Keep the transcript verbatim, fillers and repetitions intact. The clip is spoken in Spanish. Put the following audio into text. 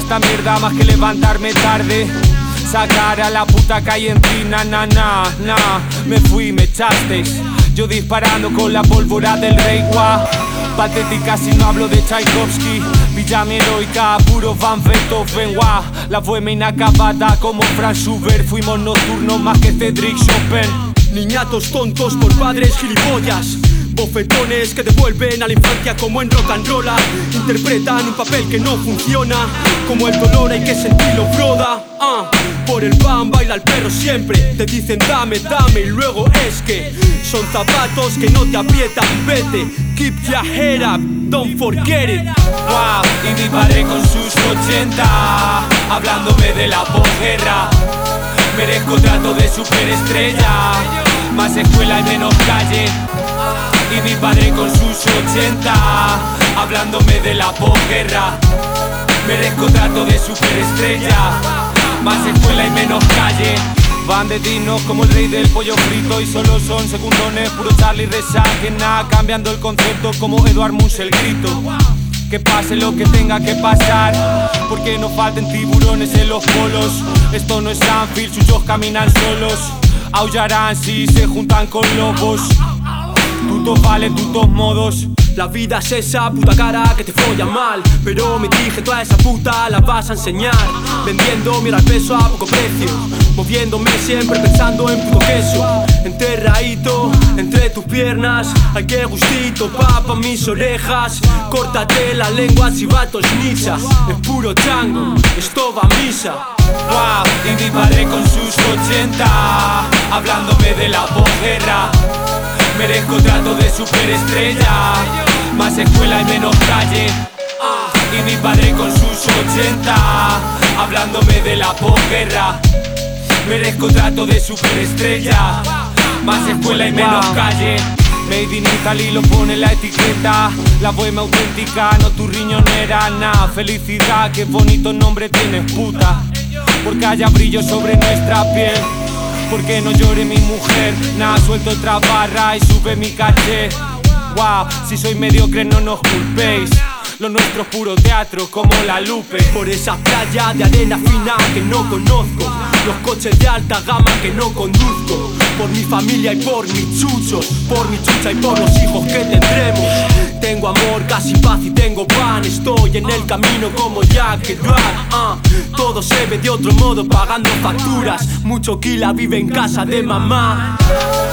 esta mierda más que levantarme tarde. Sacar a la puta calle en ti, na na na na. Me fui, me echasteis. Yo disparando con la pólvora del rey, guau. Patética si no hablo de Tchaikovsky. Villa heroica, puro Van Beethoven, guau. La bohemia inacabada como Franz Schubert. Fuimos nocturnos más que Cedric Chopin. Niñatos tontos por padres gilipollas. Bofetones que devuelven a la infancia como en rock and roll. Interpretan un papel que no funciona. Como el dolor hay que sentirlo, broda. uh. Por el pan baila el perro siempre. Te dicen dame, dame y luego es que son zapatos que no te aprietan, vete. Keep your head up, don't forget it. Wow, y mi padre con sus ochenta hablándome de la posguerra. Merezco trato de superestrella, más escuela y menos calle. Y mi padre con sus ochenta hablándome de la posguerra. Merezco trato de superestrella, más escuela y menos calle. Van de dignos como el rey del pollo frito y solo son secundones, puro Charlie Reza, que nada, cambiando el concepto como Eduard Munch el grito. Que pase lo que tenga que pasar, porque no falten tiburones en los polos. Esto no es Anfield, suyos caminan solos. Aullarán si se juntan con lobos. Tutos vale, tutos modos. La vida es esa puta cara que te folla mal, pero me dije toda esa puta la vas a enseñar. Vendiendo mira el peso a poco precio, moviéndome siempre pensando en puto queso. Enterradito entre tus piernas, ay qué gustito, papa mis orejas. Córtate la lengua si vatos nicha, es puro chango, esto va a misa. Wow, y mi padre con sus ochenta hablándome de la posguerra. Merezco trato de superestrella, más escuela y menos calle. Y mi padre con sus ochenta hablándome de la posguerra. Merezco trato de superestrella, más escuela y menos calle. Made in Italy lo pone la etiqueta. La bohemia auténtica, no tu riñonera, nah. Felicidad, qué bonito nombre tienes, puta. Porque haya brillo sobre nuestra piel. Porque no llore mi mujer, nada, suelto otra barra y sube mi caché. Wow, si soy mediocre no nos culpéis. Lo nuestro es puro teatro como la Lupe. Por esa playa de arena fina que no conozco, los coches de alta gama que no conduzco. Por mi familia y por mis chuchos, por mi chucha y por los hijos que tendremos. Tengo amor, casi paz y tengo pan. Estoy en el camino como Jack Kerouac. uh. Todo se ve de otro modo pagando facturas. Mucho Kila vive en casa de mamá.